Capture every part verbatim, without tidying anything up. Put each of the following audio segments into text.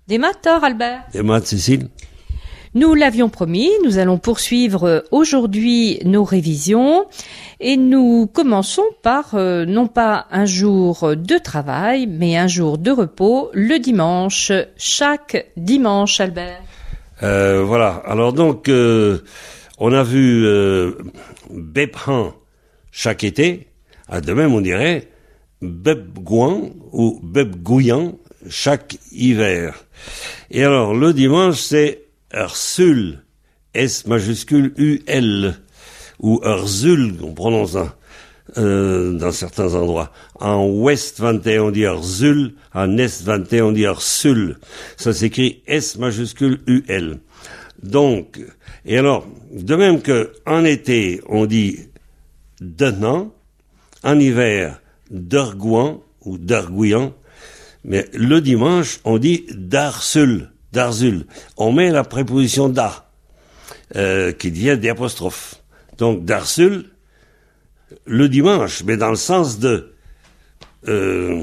Des maths, Thor, Albert? Des maths, Cécile? Nous l'avions promis, nous allons poursuivre aujourd'hui nos révisions et nous commençons par euh, non pas un jour de travail, mais un jour de repos, le dimanche, chaque dimanche, Albert. Euh, voilà, alors donc, euh, on a vu euh, Bephan chaque été, à de même on dirait Bepgouan ou Bepgouyan chaque hiver. Et alors, le dimanche, c'est Ursul, S majuscule U L, ou Urzul, on prononce ça, euh, dans certains endroits. En Ouest vingt et un, on dit Urzul, en Est vingt et un, on dit Ursul. Ça s'écrit S majuscule U L. Donc, et alors, de même que en été, on dit Denan, en hiver, Dergouan, ou Dergouyan, mais le dimanche, on dit Darsul. Darzul. On met la préposition da, euh, qui devient des apostrophes. Donc, Darsul, le dimanche, mais dans le sens de, euh,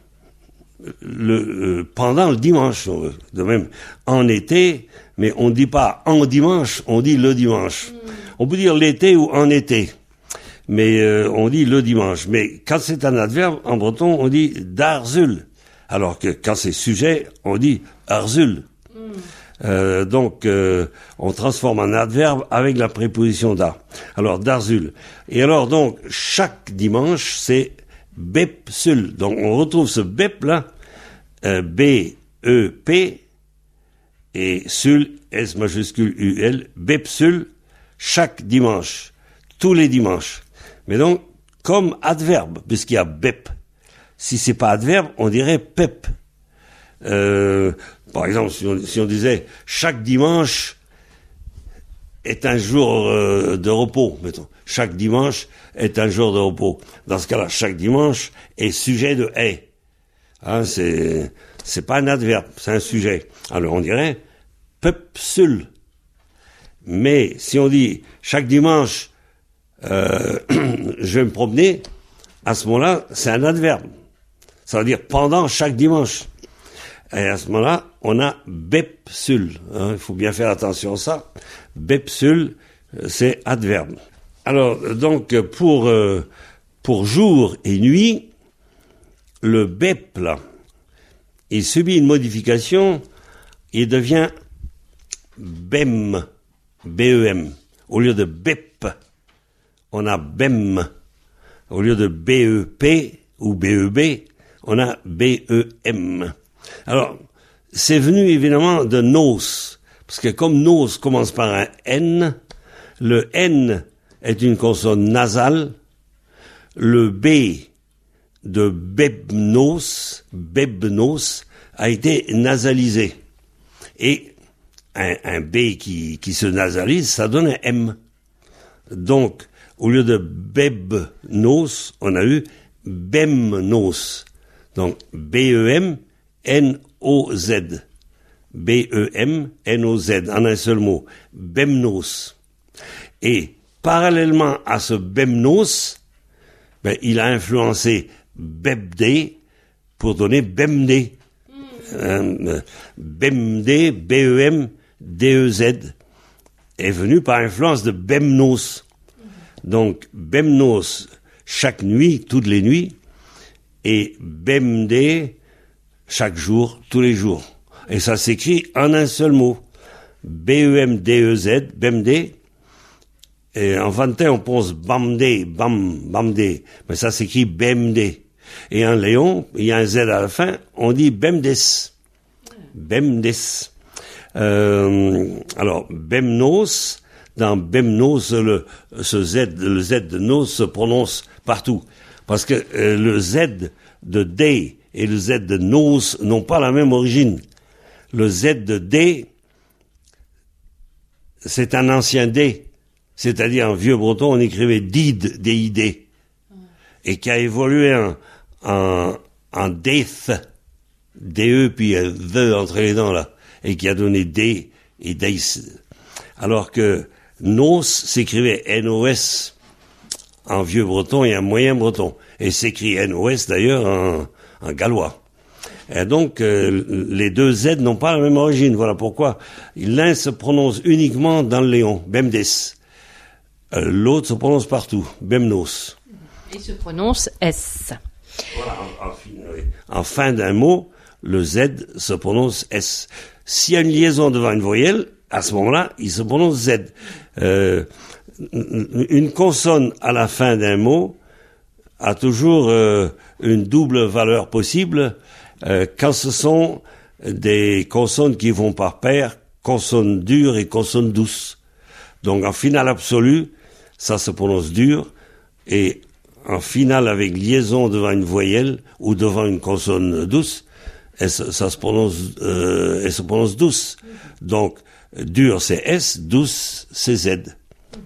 le, euh, pendant le dimanche, de même, en été, mais on ne dit pas en dimanche, on dit le dimanche. Mm. On peut dire l'été ou en été, mais euh, on dit le dimanche. Mais quand c'est un adverbe, en breton, on dit Darzul. Alors que quand c'est sujet, on dit Arzul. Euh, donc, euh, on transforme un adverbe avec la préposition da. Alors, darzul. Et alors, donc, chaque dimanche, c'est bepsul. Donc, on retrouve ce bep là, euh, B E P, et sul, S majuscule U L, bepsul, chaque dimanche, tous les dimanches. Mais donc, comme adverbe, puisqu'il y a bep. Si c'est pas adverbe, on dirait pep. Euh, par exemple, si on, si on disait chaque dimanche est un jour euh, de repos, mettons. Chaque dimanche est un jour de repos. Dans ce cas-là, chaque dimanche est sujet de est. Hein, c'est c'est pas un adverbe, c'est un sujet. Alors on dirait pepsul. Mais si on dit chaque dimanche euh, je vais me promener, à ce moment-là, c'est un adverbe. Ça veut dire pendant chaque dimanche. Et à ce moment-là, on a bepsul. Hein, il faut bien faire attention à ça. Bepsul, c'est adverbe. Alors, donc, pour, euh, pour jour et nuit, le bep, là, il subit une modification, il devient bem, B E M. Au lieu de bep, on a bem. Au lieu de B E P ou B E B, on a B E M. Alors, c'est venu évidemment de nos, parce que comme nos commence par un N, le N est une consonne nasale, le B de bebnos, bebnos, a été nasalisé. Et un, un B qui, qui se nasalise, ça donne un M. Donc, au lieu de bebnos, on a eu bemnos. Donc, B E M, N O Z. B E M N O Z, en un seul mot. Bemnos. Et, parallèlement à ce bemnos, ben, il a influencé bebdé pour donner bemdé. Mm. Euh, bemdé, B E M D E Z, est venu par influence de bemnos. Mm. Donc, bemnos, chaque nuit, toutes les nuits, et bemdé, chaque jour, tous les jours. Et ça s'écrit en un seul mot. B E M D E Z, bemdé. Et en vantin, on pense bamdé, bam, bamdé. Mais ça s'écrit bemdé. Et en léon, il y a un Z à la fin, on dit bemdes. Bemdes. Euh, alors, bemnos, dans bemnos, le, ce Z, le Z de nos se prononce partout. Parce que euh, le Z de D et le Z de nos n'ont pas la même origine. Le Z de D, c'est un ancien D. C'est-à-dire, en vieux breton, on écrivait did, D I D. Et qui a évolué en, en, en death, D E puis euh, the entre les dents là. Et qui a donné D et Deis. Alors que nos s'écrivait N O S en vieux breton et en moyen breton. Et s'écrit N O S d'ailleurs en, en gallois. Et donc, euh, les deux Z n'ont pas la même origine. Voilà pourquoi l'un se prononce uniquement dans le léon, Bemdes. Euh, l'autre se prononce partout, Bemnos. Il se prononce S. Voilà, en, en, oui. en fin d'un mot, le Z se prononce S. S'il y a une liaison devant une voyelle, à ce moment-là, il se prononce Z. Euh, une consonne à la fin d'un mot a toujours euh, une double valeur possible euh, quand ce sont des consonnes qui vont par paire, consonnes dures et consonnes douces. Donc en finale absolue, ça se prononce dur, et en finale avec liaison devant une voyelle ou devant une consonne douce, elle, ça se prononce, euh, elle se prononce douce. Donc dur c'est S, douce c'est Z.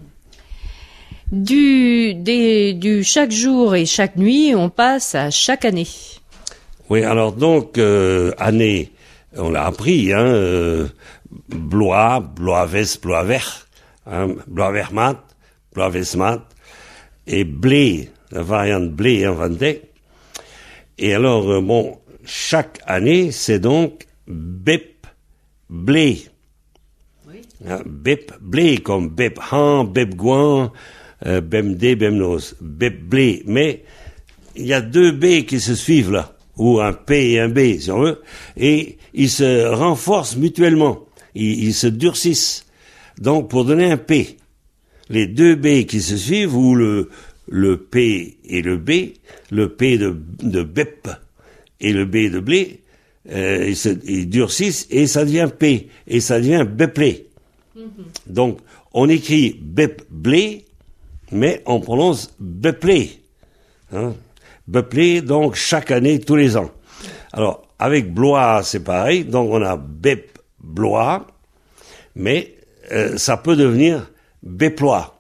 Du, des, du chaque jour et chaque nuit, on passe à chaque année. Oui, alors donc, euh, année, on l'a appris, hein, euh, blois, bloaves, bloaver, hein, bloavermat, bloavesmat, et blé, la variante blé inventée. Et alors, euh, bon, chaque année, c'est donc bep, blé. Oui. Hein, bep, blé, comme bep han, bep guan, Euh, Bemdé, Bemnos, Bep, Blé, mais il y a deux B qui se suivent là, ou un P et un B, si on veut, et ils se renforcent mutuellement, ils, ils se durcissent, donc pour donner un P. Les deux B qui se suivent, ou le, le P et le B, le P de, de Bep et le B de Blé, euh, ils, se, ils durcissent et ça devient P, et ça devient Beplé. Mm-hmm. Donc, on écrit Bep, Blé, mais on prononce Beplé. Hein? Beplé, donc chaque année, tous les ans. Alors, avec Blois, c'est pareil, donc on a Bep, Blois, mais euh, ça peut devenir Beplois.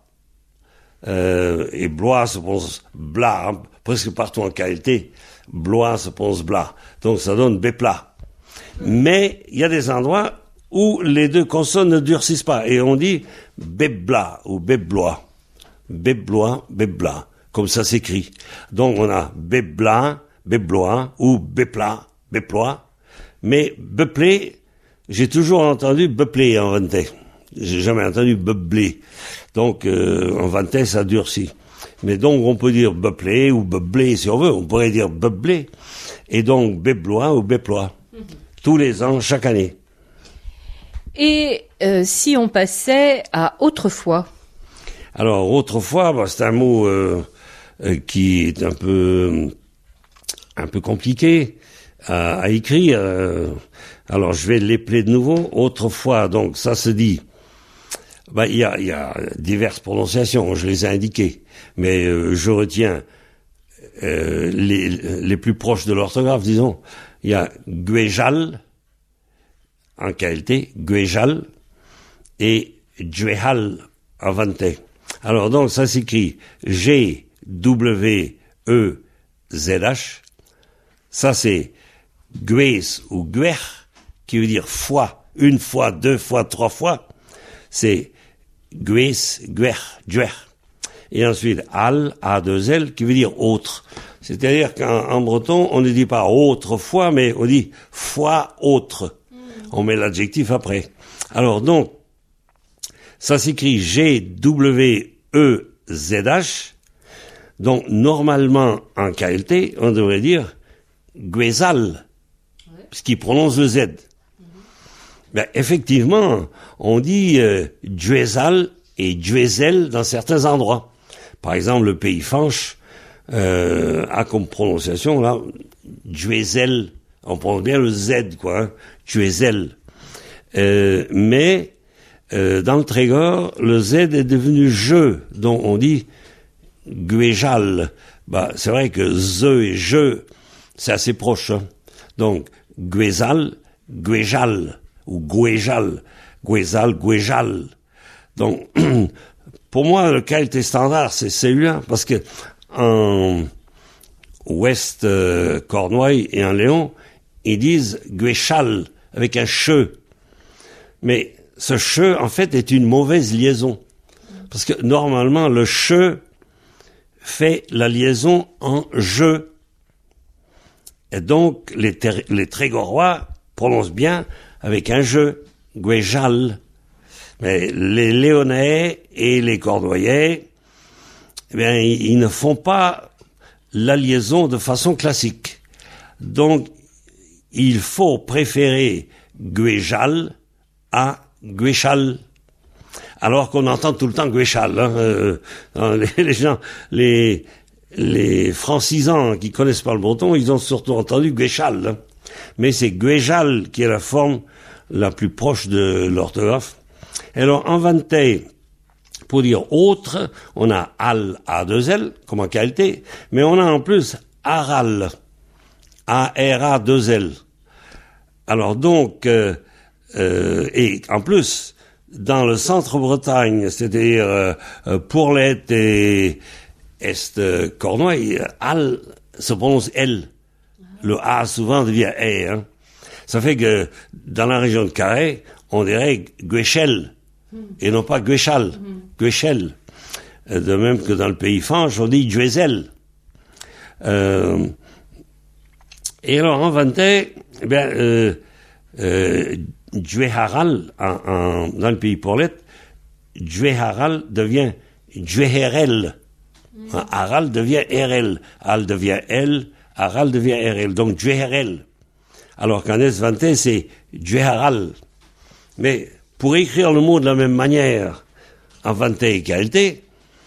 Euh, et Blois se prononce Bla, hein, presque partout en qualité, Blois se prononce Bla. Donc ça donne Bepla. Mais il y a des endroits où les deux consonnes ne durcissent pas, et on dit Bebla ou Beblois. Beblois, Bebla, comme ça s'écrit. Donc on a Bebla, Beblois, ou Bepla, Beplois. Mais Beplé, j'ai toujours entendu Beplé en vantais. J'ai jamais entendu Beblé. Donc euh, en vantais, ça durcit. Mais donc on peut dire Beplé ou Beblé si on veut. On pourrait dire Beblé. Et donc Beblois ou Beplois. Mm-hmm. Tous les ans, chaque année. Et euh, si on passait à autrefois? Alors, autrefois, bah, c'est un mot euh, euh, qui est un peu un peu compliqué à, à écrire. Euh, alors, je vais l'épeler de nouveau. Autrefois, donc, ça se dit... Bah, il y a, y a diverses prononciations, je les ai indiquées. Mais euh, je retiens euh, les, les plus proches de l'orthographe, disons. Il y a Guéjal, en qualité, Guéjal, et Djuehal, en vantais. Alors donc ça s'écrit G W E Z H. Ça c'est Gues ou Guer, qui veut dire fois, une fois, deux fois, trois fois. C'est Gues, Guer, Duer. Et ensuite Al, A deux L, qui veut dire autre. C'est-à-dire qu'en en breton, on ne dit pas autrefois, mais on dit fois autre. On met l'adjectif après. Alors donc, ça s'écrit G W E Z H. Donc, normalement, en K L T, on devrait dire Guézal, ouais. Ce qui prononce le Z. Mm-hmm. Ben, effectivement, on dit euh, Djuezal et Djuezel dans certains endroits. Par exemple, le pays Fanche euh, a comme prononciation, là, Djuezel. On prononce bien le Z, quoi. Hein, Djuezel. Euh, mais... Euh, dans le Trégor, le Z est devenu je, donc on dit Guéjal. Bah, c'est vrai que ze et je, c'est assez proche. Hein. Donc, Guézal, Guéjal, ou Guéjal, Guézal, Guéjal. Donc, pour moi, le qualité standard, c'est celui-là, parce que en Ouest euh, Cornouailles et en Léon, ils disent Guéchal, avec un che. Mais ce che, en fait, est une mauvaise liaison. Parce que, normalement, le che fait la liaison en je. Et donc, les, ter- les Trégorois prononcent bien avec un jeu, Guéjal. Mais les Léonnais et les Cornouaillais, eh bien, ils, ils ne font pas la liaison de façon classique. Donc, il faut préférer Guéjal à Guéchal. Alors qu'on entend tout le temps Guéchal, hein, euh, les, les gens, les, les francisants qui connaissent pas le breton, ils ont surtout entendu Guéchal, hein. Mais c'est Guéjal qui est la forme la plus proche de l'orthographe. Alors, en Vantais, pour dire autre, on a al, a deux l, comme en qualité, mais on a en plus aral, a r a deux l. Alors donc, euh, euh, et en plus, dans le centre-Bretagne, c'est-à-dire euh, euh, Pourlette et Est euh, Cornouailles, al se prononce l. Le a souvent devient e. Hein. Ça fait que dans la région de Carhaix, on dirait Guéchel et non pas Guéchal, Guéchel. De même que dans le pays franche, on dit Guézel. Euh, et alors en Vantais, eh bien, euh, euh, Djueharal, en, en, dans le pays Pourlette, Djueharal devient Djueherel. Mm. Haral devient R L. Al devient L, Haral devient R L. Donc Djueherel. Alors qu'en Est-Vantais, c'est Djueharal. Mais pour écrire le mot de la même manière, en Vantais et qualité,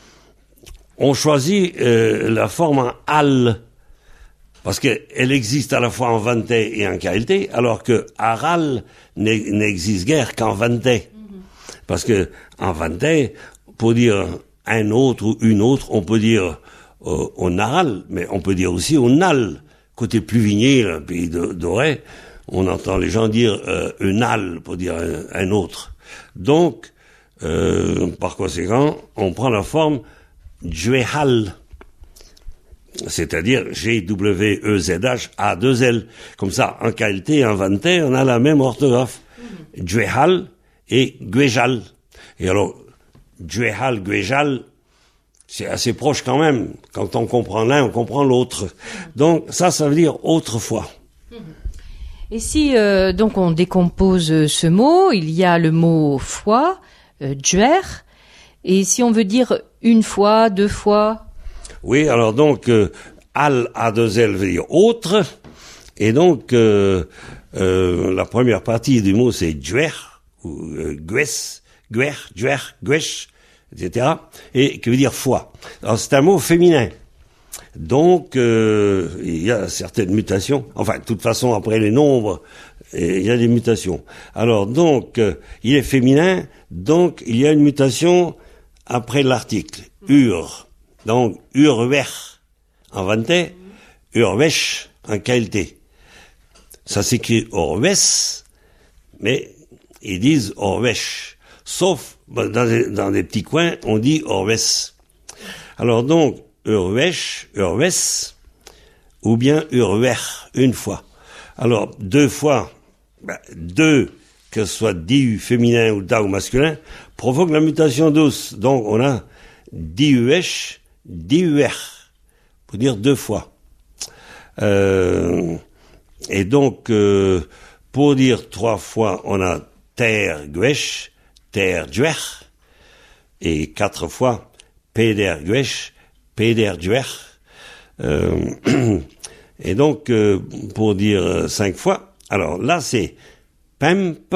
on choisit euh, la forme en al, parce qu'elle existe à la fois en Vantais et en qualité, alors que aral n'existe guère qu'en Vantais. Mm-hmm. Parce que en Vantais, pour dire un autre ou une autre, on peut dire euh, on aral, mais on peut dire aussi on al. Côté Pluvigné, le pays d'Auray, on entend les gens dire euh, un al pour dire un, un autre. Donc, euh, par conséquent, on prend la forme Djuehal, c'est-à-dire G W E Z H A deux L. Comme ça, en qualité, en Vantais, on a la même orthographe. Mm-hmm. Djuehal et Guéjal. Et alors, Djuehal, Guéjal, c'est assez proche quand même. Quand on comprend l'un, on comprend l'autre. Donc ça, ça veut dire autrefois. Et si euh, donc on décompose ce mot, il y a le mot fois, euh, djuer, et si on veut dire une fois, deux fois. Oui, alors donc euh, al a deux l veut dire autre, et donc euh, euh, la première partie du mot c'est djuer ou euh, gues, guer, djuer, guesh, et cetera, et qui veut dire foi. Alors c'est un mot féminin. Donc, euh, il y a certaines mutations. Enfin, de toute façon, après les nombres, il y a des mutations. Alors, donc, euh, il est féminin, donc il y a une mutation après l'article. Ur. Donc, urwer en Vantais, urwesh en qualité. Ça s'écrit orwes, mais ils disent orwesh. Sauf, dans des, dans des petits coins, on dit orwes. Alors donc, urwesh, urwes, ou bien urwer, une fois. Alors, deux fois, ben, deux, que ce soit diu féminin ou da ou masculin, provoque la mutation douce. Donc, on a diuesh, diuer, pour dire deux fois. Euh, et donc, euh, pour dire trois fois, on a ter guesh, ter djuer, et quatre fois, peder guesh, peder djuer. Euh, et donc, euh, pour dire euh, cinq fois, alors là, c'est pemp,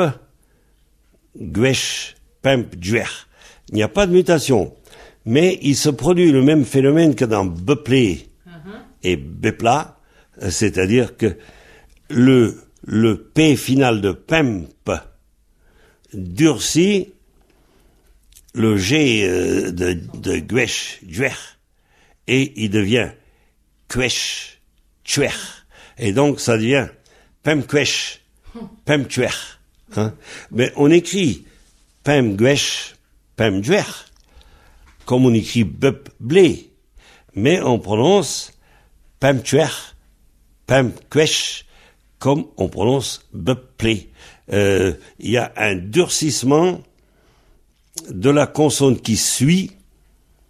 guesh, pemp, djuer. Il n'y a pas de mutation. Mais il se produit le même phénomène que dans beplé uh-huh. et bepla, c'est-à-dire que le, le P final de pemp durcit le G euh, de, de guesh, djuer, et il devient quesh, tuer. Et donc ça devient pem quesh, pem tuer. Hein? Mais on écrit pem guesh, pem djuer, comme on écrit bep blé, mais on prononce pem tuer, pem quesh, comme on prononce bep plé. Euh, il y a un durcissement de la consonne qui suit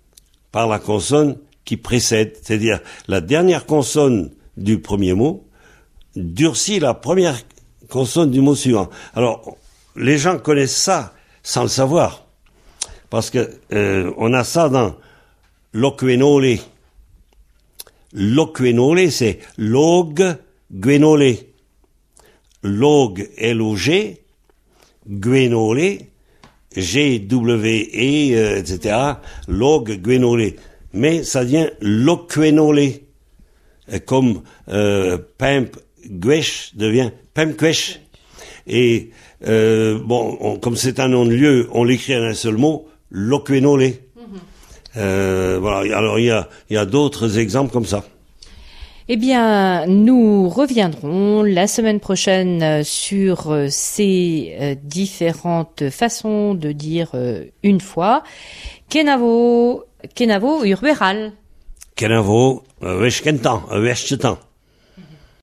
par la consonne qui précède, c'est-à-dire la dernière consonne du premier mot durcit la première consonne du mot suivant. Alors, les gens connaissent ça sans le savoir. Parce que euh, on a ça dans loquenole. Loquenole, c'est log, guenole. Log, L O G, guenole, G W E, euh, et cetera. Log, guenole. Mais ça devient loquenole. Comme euh, pimp, guesh devient pimquesh. Et euh, bon, on, comme c'est un nom de lieu, on l'écrit en un seul mot, loquenole. Mm-hmm. Euh, voilà. Alors il y a, il y a d'autres exemples comme ça. Eh bien, nous reviendrons la semaine prochaine sur ces différentes façons de dire une fois. Kenavo, Kenavo urberal. Kenavo, wesh kentan, wesh chetan.